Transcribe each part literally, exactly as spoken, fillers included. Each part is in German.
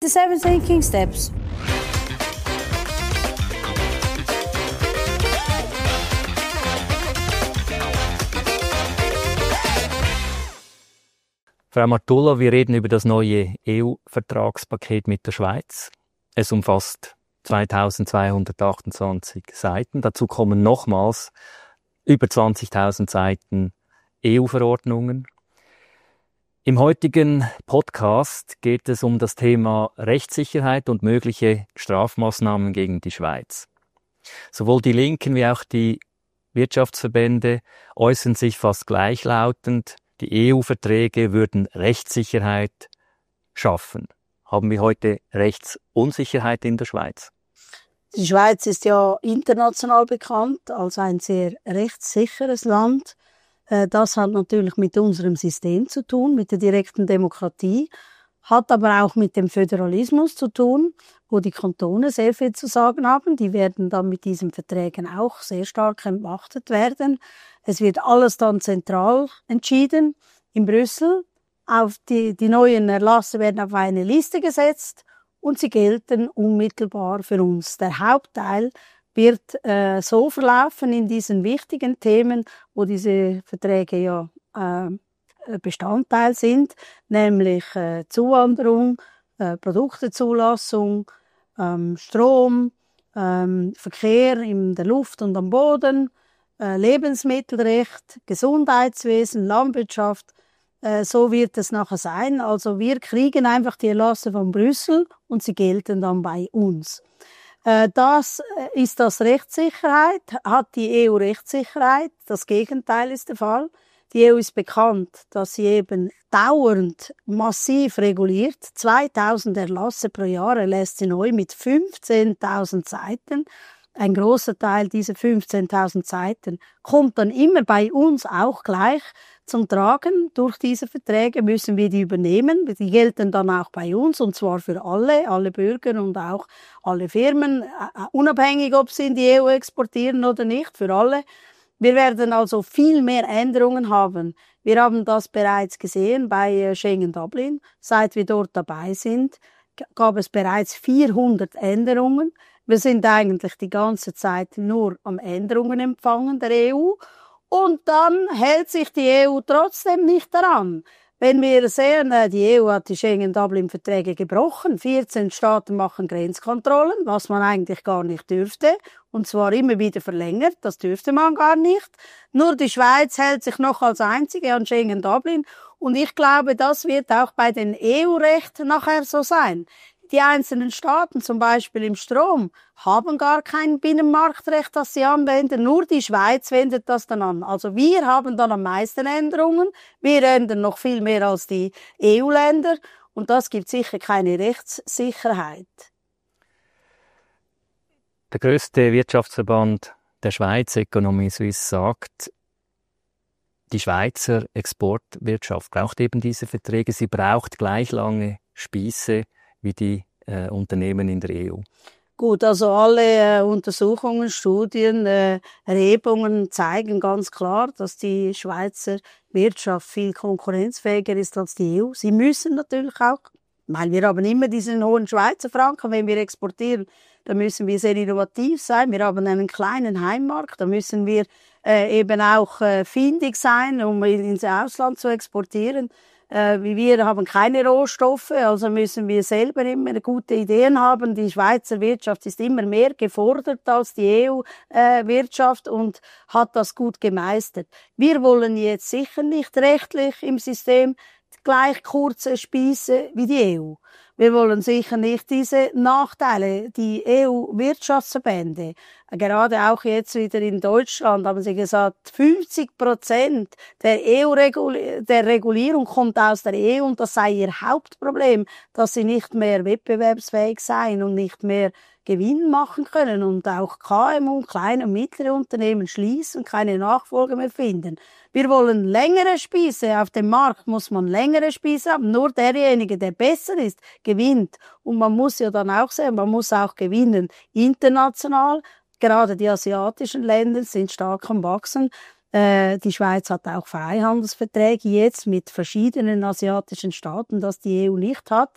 The Seven Thinking Steps. Frau Martullo, wir reden über das neue E U-Vertragspaket mit der Schweiz. Es umfasst zweitausendzweihundertachtundzwanzig Seiten. Dazu kommen nochmals über zwanzigtausend Seiten E U-Verordnungen. Im heutigen Podcast geht es um das Thema Rechtssicherheit und mögliche Strafmaßnahmen gegen die Schweiz. Sowohl die Linken wie auch die Wirtschaftsverbände äußern sich fast gleichlautend, die E U-Verträge würden Rechtssicherheit schaffen. Haben wir heute Rechtsunsicherheit in der Schweiz? Die Schweiz ist ja international bekannt als ein sehr rechtssicheres Land. Das hat natürlich mit unserem System zu tun, mit der direkten Demokratie, hat aber auch mit dem Föderalismus zu tun, wo die Kantone sehr viel zu sagen haben. Die werden dann mit diesen Verträgen auch sehr stark entmachtet werden. Es wird alles dann zentral entschieden in Brüssel. Auf die, die neuen Erlasse werden auf eine Liste gesetzt und sie gelten unmittelbar für uns. Der Hauptteil wird äh, so verlaufen in diesen wichtigen Themen, wo diese Verträge ja äh, Bestandteil sind, nämlich äh, Zuwanderung, äh, Produktezulassung, ähm, Strom, ähm, Verkehr in der Luft und am Boden, äh, Lebensmittelrecht, Gesundheitswesen, Landwirtschaft. Äh, so wird es nachher sein. Also wir kriegen einfach die Erlasse von Brüssel und sie gelten dann bei uns. Das ist das Rechtssicherheit. Hat die E U Rechtssicherheit? Das Gegenteil ist der Fall. Die E U ist bekannt, dass sie eben dauernd massiv reguliert. zweitausend Erlasse pro Jahr erlässt sie neu mit fünfzehntausend Seiten. Ein großer Teil dieser fünfzehntausend Seiten kommt dann immer bei uns auch gleich zum Tragen. Durch diese Verträge müssen wir die übernehmen. Die gelten dann auch bei uns, und zwar für alle, alle Bürger und auch alle Firmen, unabhängig, ob sie in die E U exportieren oder nicht, für alle. Wir werden also viel mehr Änderungen haben. Wir haben das bereits gesehen bei Schengen-Dublin. Seit wir dort dabei sind, gab es bereits vierhundert Änderungen. Wir sind eigentlich die ganze Zeit nur am Änderungen empfangen der E U. Und dann hält sich die E U trotzdem nicht daran. Wenn wir sehen, die E U hat die Schengen-Dublin-Verträge gebrochen, vierzehn Staaten machen Grenzkontrollen, was man eigentlich gar nicht dürfte, und zwar immer wieder verlängert, das dürfte man gar nicht. Nur die Schweiz hält sich noch als einzige an Schengen-Dublin, und ich glaube, das wird auch bei den E U-Recht nachher so sein. Die einzelnen Staaten, zum Beispiel im Strom, haben gar kein Binnenmarktrecht, das sie anwenden. Nur die Schweiz wendet das dann an. Also wir haben dann am meisten Änderungen. Wir ändern noch viel mehr als die E U-Länder. Und das gibt sicher keine Rechtssicherheit. Der grösste Wirtschaftsverband der Schweiz, Economie Suisse, sagt, die Schweizer Exportwirtschaft braucht eben diese Verträge. Sie braucht gleich lange Spiesse wie die äh, Unternehmen in der E U. Gut, also alle äh, Untersuchungen, Studien, äh, Erhebungen zeigen ganz klar, dass die Schweizer Wirtschaft viel konkurrenzfähiger ist als die E U. Sie müssen natürlich auch, weil wir haben immer diesen hohen Schweizer Franken, wenn wir exportieren, da müssen wir sehr innovativ sein. Wir haben einen kleinen Heimmarkt, da müssen wir äh, eben auch äh, findig sein, um ins Ausland zu exportieren. Wir haben keine Rohstoffe, also müssen wir selber immer gute Ideen haben. Die Schweizer Wirtschaft ist immer mehr gefordert als die E U-Wirtschaft und hat das gut gemeistert. Wir wollen jetzt sicher nicht rechtlich im System gleich kurze Spieße wie die E U. Wir wollen sicher nicht diese Nachteile. Die E U-Wirtschaftsverbände, gerade auch jetzt wieder in Deutschland, haben sie gesagt, fünfzig Prozent der E U-Regulierung, der Regulierung kommt aus der E U und das sei ihr Hauptproblem, dass sie nicht mehr wettbewerbsfähig seien und nicht mehr Gewinn machen können und auch K M U, kleine und mittlere Unternehmen schließen, keine Nachfolge mehr finden. Wir wollen längere Spieße. Auf dem Markt muss man längere Spieße haben. Nur derjenige, der besser ist, gewinnt. Und man muss ja dann auch sehen, man muss auch gewinnen international. Gerade die asiatischen Länder sind stark am Wachsen. Äh, die Schweiz hat auch Freihandelsverträge jetzt mit verschiedenen asiatischen Staaten, das die E U nicht hat.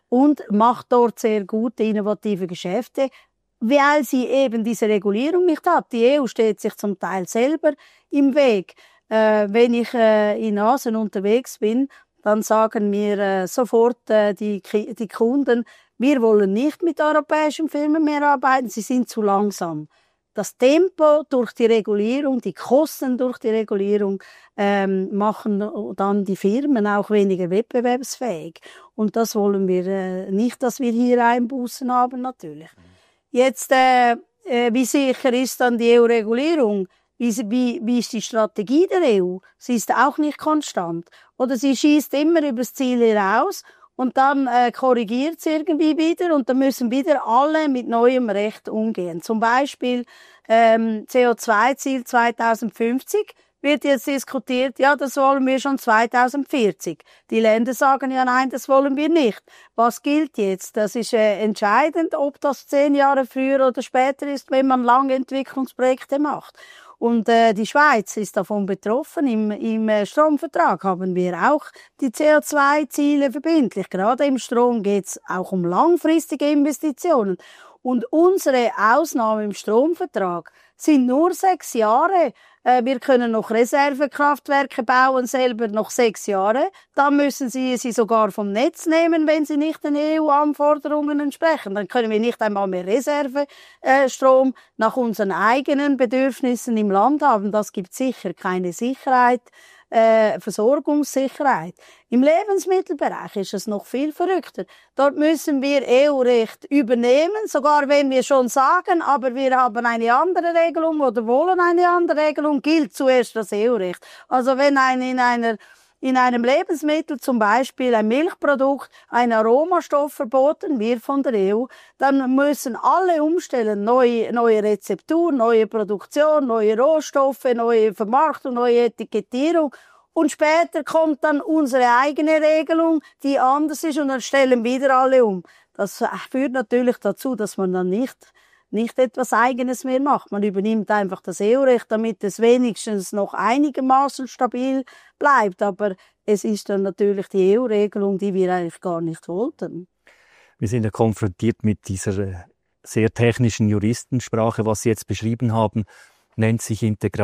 und macht dort sehr gute, innovative Geschäfte, weil sie eben diese Regulierung nicht hat. Die E U steht sich zum Teil selber im Weg. Äh, wenn ich äh, in Asien unterwegs bin, dann sagen mir äh, sofort äh, die, die Kunden, wir wollen nicht mit europäischen Firmen mehr arbeiten, sie sind zu langsam. Das Tempo durch die Regulierung, die Kosten durch die Regulierung ähm, machen dann die Firmen auch weniger wettbewerbsfähig. Und das wollen wir äh, nicht, dass wir hier Einbußen haben, natürlich. Jetzt, äh, äh, wie sicher ist dann die E U-Regulierung? Wie, wie, wie ist die Strategie der E U? Sie ist auch nicht konstant. Oder sie schießt immer übers Ziel hinaus und dann äh, korrigiert sie irgendwie wieder und dann müssen wieder alle mit neuem Recht umgehen. Zum Beispiel ähm, C O zwei Ziel zweitausendfünfzig wird jetzt diskutiert, ja, das wollen wir schon zweitausendvierzig. Die Länder sagen ja, nein, das wollen wir nicht. Was gilt jetzt? Das ist äh, entscheidend, ob das zehn Jahre früher oder später ist, wenn man lange Entwicklungsprojekte macht. Und äh, die Schweiz ist davon betroffen. Im, im äh, Stromvertrag haben wir auch die C O zwei Ziele verbindlich. Gerade im Strom geht es auch um langfristige Investitionen. Und unsere Ausnahmen im Stromvertrag sind nur sechs Jahre. Äh, wir können noch Reservekraftwerke bauen, selber noch sechs Jahre. Dann müssen sie sie sogar vom Netz nehmen, wenn sie nicht den E U-Anforderungen entsprechen. Dann können wir nicht einmal mehr Reservestrom äh, nach unseren eigenen Bedürfnissen im Land haben. Das gibt sicher keine Sicherheit. Äh, Versorgungssicherheit. Im Lebensmittelbereich ist es noch viel verrückter. Dort müssen wir E U-Recht übernehmen, sogar wenn wir schon sagen, aber wir haben eine andere Regelung oder wollen eine andere Regelung, gilt zuerst das E U-Recht. Also wenn ein in einer in einem Lebensmittel, zum Beispiel ein Milchprodukt, ein Aromastoff verboten wird von der E U, dann müssen alle umstellen, neue, neue Rezeptur, neue Produktion, neue Rohstoffe, neue Vermarktung, neue Etikettierung. Und später kommt dann unsere eigene Regelung, die anders ist, und dann stellen wieder alle um. Das führt natürlich dazu, dass man dann nicht nicht etwas Eigenes mehr macht. Man übernimmt einfach das E U-Recht, damit es wenigstens noch einigermaßen stabil bleibt. Aber es ist dann natürlich die E U-Regelung, die wir eigentlich gar nicht wollten. Wir sind ja konfrontiert mit dieser sehr technischen Juristensprache. Was Sie jetzt beschrieben haben, nennt sich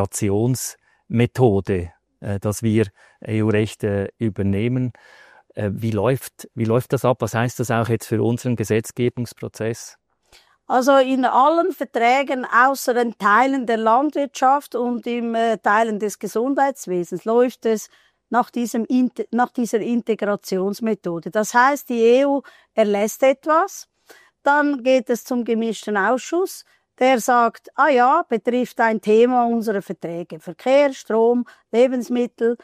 Integrationsmethode, dass wir E U-Recht übernehmen. Wie läuft, wie läuft das ab? Was heißt das auch jetzt für unseren Gesetzgebungsprozess? Also in allen Verträgen, außer in Teilen der Landwirtschaft und in äh, Teilen des Gesundheitswesens, läuft es nach, diesem, nach dieser Integrationsmethode. Das heißt, die E U erlässt etwas, dann geht es zum gemischten Ausschuss, der sagt, ah ja, betrifft ein Thema unserer Verträge. Verkehr, Strom, Lebensmittel.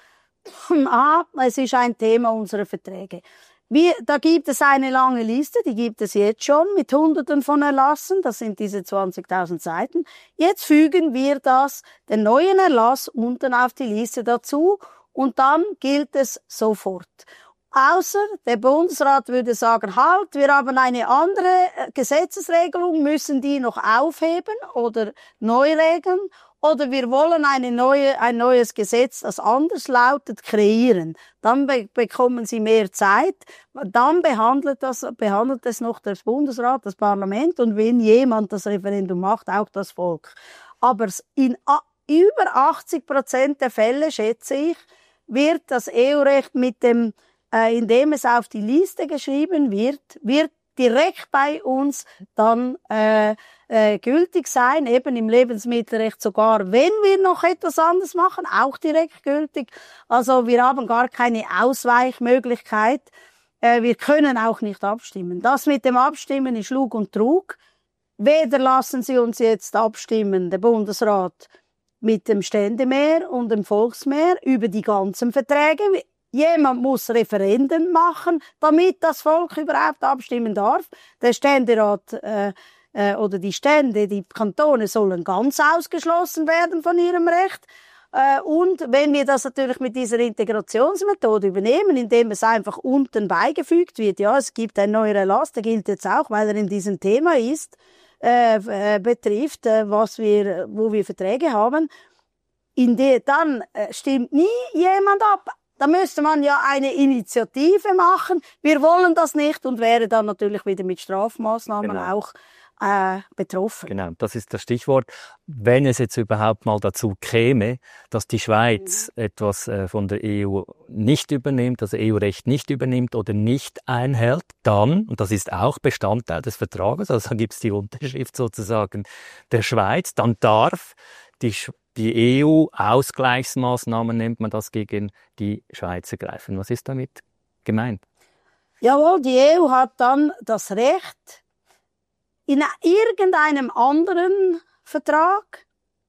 ah, es ist ein Thema unserer Verträge. Wie, da gibt es eine lange Liste, die gibt es jetzt schon mit Hunderten von Erlassen, das sind diese zwanzigtausend Seiten. Jetzt fügen wir das, den neuen Erlass unten auf die Liste dazu und dann gilt es sofort. Außer der Bundesrat würde sagen, halt, wir haben eine andere Gesetzesregelung, müssen die noch aufheben oder neu regeln. Oder wir wollen eine neue, ein neues Gesetz, das anders lautet, kreieren. Dann be- bekommen sie mehr Zeit. Dann behandelt das, behandelt es noch der Bundesrat, das Parlament und wenn jemand das Referendum macht, auch das Volk. Aber in a- über achtzig Prozent der Fälle, schätze ich, wird das E U-Recht mit dem, äh, indem es auf die Liste geschrieben wird, wird direkt bei uns dann äh, äh, gültig sein, eben im Lebensmittelrecht sogar, wenn wir noch etwas anderes machen, auch direkt gültig. Also wir haben gar keine Ausweichmöglichkeit. Äh, wir können auch nicht abstimmen. Das mit dem Abstimmen ist Lug und Trug. Weder lassen Sie uns jetzt abstimmen, der Bundesrat, mit dem Ständemehr und dem Volksmehr über die ganzen Verträge. Jemand muss Referenden machen, damit das Volk überhaupt abstimmen darf. Der Ständerat äh, äh, oder die Stände, die Kantone sollen ganz ausgeschlossen werden von ihrem Recht. Äh, und wenn wir das natürlich mit dieser Integrationsmethode übernehmen, indem es einfach unten beigefügt wird, ja, es gibt ein neuer Erlass, der gilt jetzt auch, weil er in diesem Thema ist, äh, äh, betrifft, äh, was wir, wo wir Verträge haben, in der, dann äh, stimmt nie jemand ab. Da müsste man ja eine Initiative machen. Wir wollen das nicht und wäre dann natürlich wieder mit Strafmaßnahmen Genau. auch äh, betroffen. Genau, das ist das Stichwort. Wenn es jetzt überhaupt mal dazu käme, dass die Schweiz mhm. etwas äh, von der E U nicht übernimmt, also E U-Recht nicht übernimmt oder nicht einhält, dann, und das ist auch Bestandteil des Vertrages, also da gibt es die Unterschrift sozusagen der Schweiz, dann darf die, die E U Ausgleichsmaßnahmen, nennt man das, gegen die Schweiz ergreifen. Was ist damit gemeint? Jawohl, die E U hat dann das Recht, in irgendeinem anderen Vertrag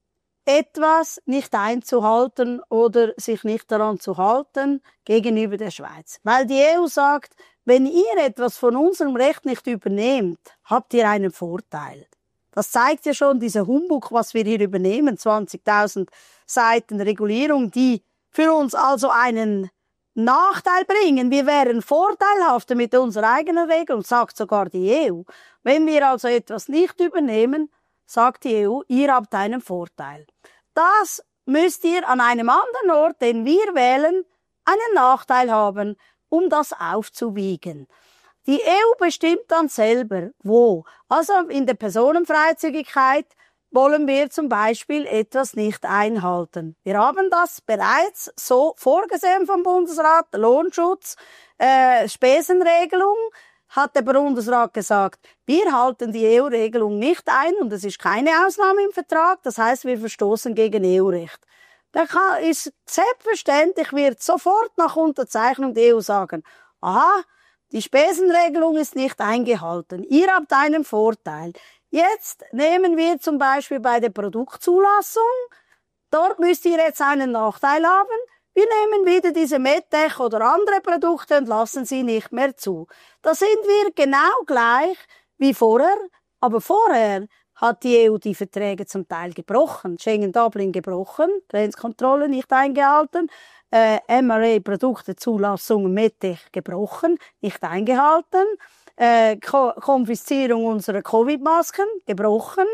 etwas nicht einzuhalten oder sich nicht daran zu halten gegenüber der Schweiz. Weil die E U sagt, wenn ihr etwas von unserem Recht nicht übernehmt, habt ihr einen Vorteil. Das zeigt ja schon dieser Humbug, was wir hier übernehmen, zwanzigtausend Seiten Regulierung, die für uns also einen Nachteil bringen. Wir wären vorteilhafter mit unserer eigenen Regelung, sagt sogar die E U. Wenn wir also etwas nicht übernehmen, sagt die E U, ihr habt einen Vorteil. Das müsst ihr an einem anderen Ort, den wir wählen, einen Nachteil haben, um das aufzuwiegen. Die E U bestimmt dann selber, wo. Also in der Personenfreizügigkeit wollen wir zum Beispiel etwas nicht einhalten. Wir haben das bereits so vorgesehen vom Bundesrat, Lohnschutz, äh, Spesenregelung, hat der Bundesrat gesagt, wir halten die E U-Regelung nicht ein und es ist keine Ausnahme im Vertrag, das heißt, wir verstoßen gegen E U-Recht. Da kann, ist selbstverständlich, wird sofort nach Unterzeichnung der E U sagen, aha, die Spesenregelung ist nicht eingehalten, ihr habt einen Vorteil. Jetzt nehmen wir zum Beispiel bei der Produktzulassung, dort müsst ihr jetzt einen Nachteil haben, wir nehmen wieder diese Medtech oder andere Produkte und lassen sie nicht mehr zu. Da sind wir genau gleich wie vorher, aber vorher hat die E U die Verträge zum Teil gebrochen, Schengen-Dublin gebrochen, Grenzkontrolle nicht eingehalten, äh, M R A-Produktezulassung Medtech gebrochen, nicht eingehalten, äh, Ko- Konfiszierung unserer Covid-Masken gebrochen,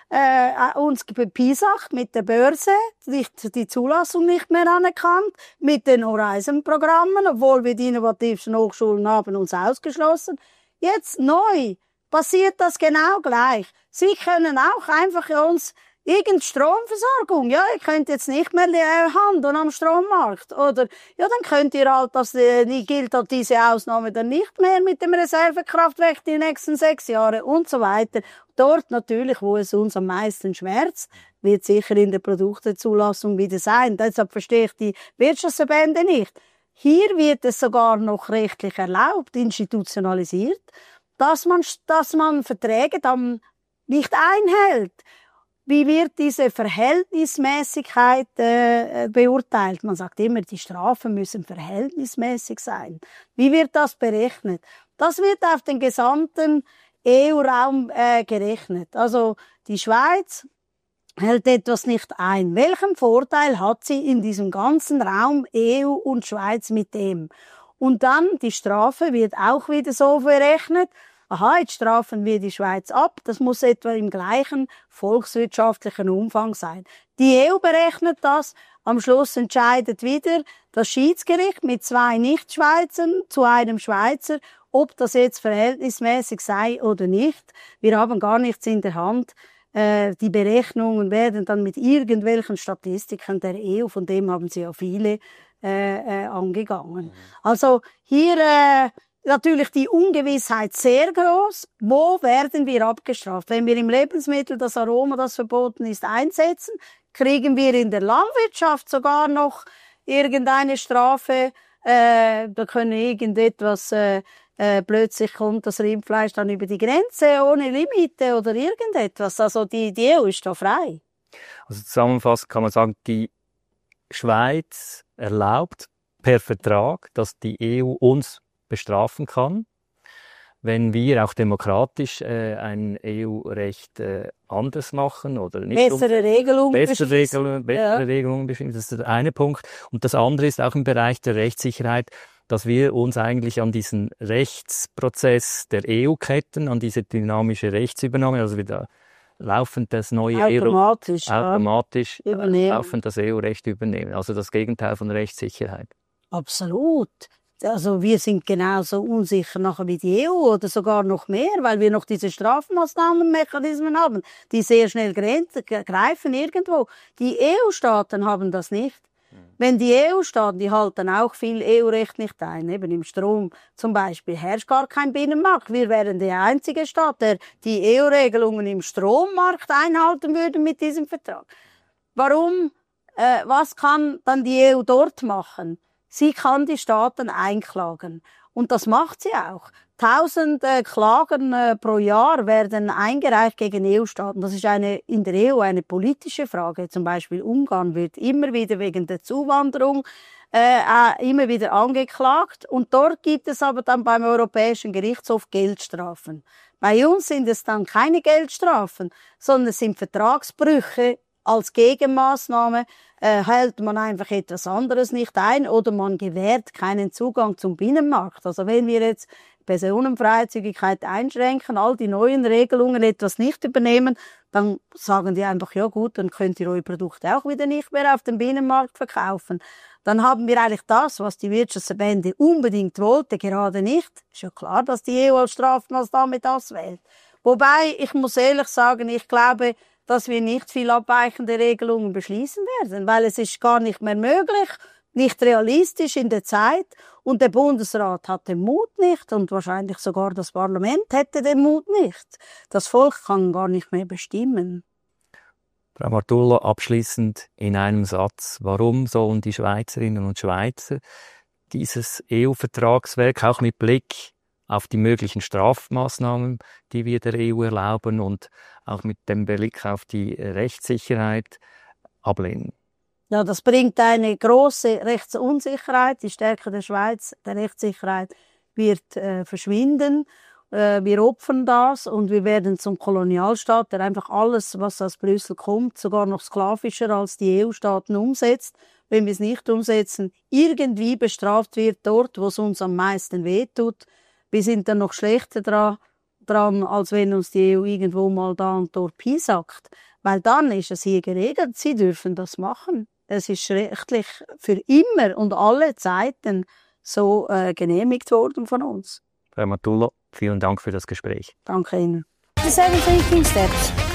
äh, uns bepiesackt mit der Börse, nicht, die Zulassung nicht mehr anerkannt, mit den Horizon-Programmen, obwohl wir die innovativsten Hochschulen haben, uns ausgeschlossen. Jetzt neu passiert das genau gleich. Sie können auch einfach uns irgendeine Stromversorgung, ja, ihr könnt jetzt nicht mehr handeln am Strommarkt, oder, ja, dann könnt ihr halt, das, äh, gilt halt diese Ausnahme dann nicht mehr mit dem Reservekraftwerk die nächsten sechs Jahre und so weiter. Dort natürlich, wo es uns am meisten schmerzt, wird sicher in der Produktezulassung wieder sein. Deshalb verstehe ich die Wirtschaftsverbände nicht. Hier wird es sogar noch rechtlich erlaubt, institutionalisiert, dass man, dass man Verträge dann nicht einhält. Wie wird diese Verhältnismäßigkeit äh, beurteilt? Man sagt immer, die Strafen müssen verhältnismäßig sein. Wie wird das berechnet? Das wird auf den gesamten E U-Raum äh, gerechnet. Also die Schweiz hält etwas nicht ein. Welchen Vorteil hat sie in diesem ganzen Raum E U und Schweiz mit dem? Und dann die Strafe wird auch wieder so berechnet. Aha, jetzt strafen wir die Schweiz ab. Das muss etwa im gleichen volkswirtschaftlichen Umfang sein. Die E U berechnet das. Am Schluss entscheidet wieder das Schiedsgericht mit zwei Nicht-Schweizern zu einem Schweizer, ob das jetzt verhältnismäßig sei oder nicht. Wir haben gar nichts in der Hand. Äh, die Berechnungen werden dann mit irgendwelchen Statistiken der E U, von dem haben sie ja viele, äh, äh, angegangen. Also hier äh, natürlich die Ungewissheit sehr groß. Wo werden wir abgestraft? Wenn wir im Lebensmittel das Aroma, das verboten ist, einsetzen, kriegen wir in der Landwirtschaft sogar noch irgendeine Strafe. Äh, da können irgendetwas, äh, äh, plötzlich kommt das Rindfleisch dann über die Grenze ohne Limite oder irgendetwas. Also die, die E U ist da frei. Also zusammenfassend kann man sagen, die Schweiz erlaubt per Vertrag, dass die E U uns bestrafen kann, wenn wir auch demokratisch äh, ein E U-Recht äh, anders machen oder nicht. Bessere um, Regelungen bessere Regelungen, bessere ja. Regelungen bestimmen. Das ist der eine Punkt. Und das andere ist auch im Bereich der Rechtssicherheit, dass wir uns eigentlich an diesen Rechtsprozess der E U ketten, an diese dynamische Rechtsübernahme, also wieder laufend das neue automatisch, E U, automatisch ja. laufend das E U-Recht übernehmen. Also das Gegenteil von Rechtssicherheit. Absolut. Also wir sind genauso unsicher nachher wie die E U oder sogar noch mehr, weil wir noch diese Strafmaßnahmenmechanismen haben, die sehr schnell greifen irgendwo. Die E U-Staaten haben das nicht. Wenn die E U-Staaten, die halten auch viel E U-Recht nicht ein, eben im Strom zum Beispiel, herrscht gar kein Binnenmarkt. Wir wären der einzige Staat, der die E U-Regelungen im Strommarkt einhalten würde mit diesem Vertrag. Warum? Äh, was kann dann die E U dort machen? Sie kann die Staaten einklagen. Und das macht sie auch. Tausend äh, Klagen äh, pro Jahr werden eingereicht gegen E U-Staaten. Das ist eine, in der E U eine politische Frage. Zum Beispiel Ungarn wird immer wieder wegen der Zuwanderung äh, äh, immer wieder angeklagt. Und dort gibt es aber dann beim Europäischen Gerichtshof Geldstrafen. Bei uns sind es dann keine Geldstrafen, sondern es sind Vertragsbrüche. Als Gegenmaßnahme äh, hält man einfach etwas anderes nicht ein oder man gewährt keinen Zugang zum Binnenmarkt. Also wenn wir jetzt Personenfreizügigkeit einschränken, all die neuen Regelungen etwas nicht übernehmen, dann sagen die einfach, ja gut, dann könnt ihr eure Produkte auch wieder nicht mehr auf dem Binnenmarkt verkaufen. Dann haben wir eigentlich das, was die Wirtschaftsverbände unbedingt wollte, gerade nicht. Ist ja klar, dass die E U als Strafmaßnahme das wählt. Wobei, ich muss ehrlich sagen, ich glaube, dass wir nicht viel abweichende Regelungen beschließen werden, weil es ist gar nicht mehr möglich, nicht realistisch in der Zeit und der Bundesrat hat den Mut nicht und wahrscheinlich sogar das Parlament hätte den Mut nicht. Das Volk kann gar nicht mehr bestimmen. Frau Martula, abschließend in einem Satz, warum sollen die Schweizerinnen und Schweizer dieses E U-Vertragswerk auch mit Blick auf die möglichen Strafmaßnahmen, die wir der E U erlauben und auch mit dem Blick auf die Rechtssicherheit ablehnen? Ja, das bringt eine große Rechtsunsicherheit. Die Stärke der Schweiz, der Rechtssicherheit wird äh, verschwinden. Äh, wir opfern das und wir werden zum Kolonialstaat, der einfach alles, was aus Brüssel kommt, sogar noch sklavischer als die E U-Staaten umsetzt. Wenn wir es nicht umsetzen, irgendwie bestraft wird dort, wo es uns am meisten wehtut. Wir sind dann noch schlechter dran, dran, als wenn uns die E U irgendwo mal da und dort piesackt. Weil dann ist es hier geregelt, sie dürfen das machen. Es ist rechtlich für immer und alle Zeiten so äh, genehmigt worden von uns. Frau Martula, vielen Dank für das Gespräch. Danke Ihnen. The seven thinking steps.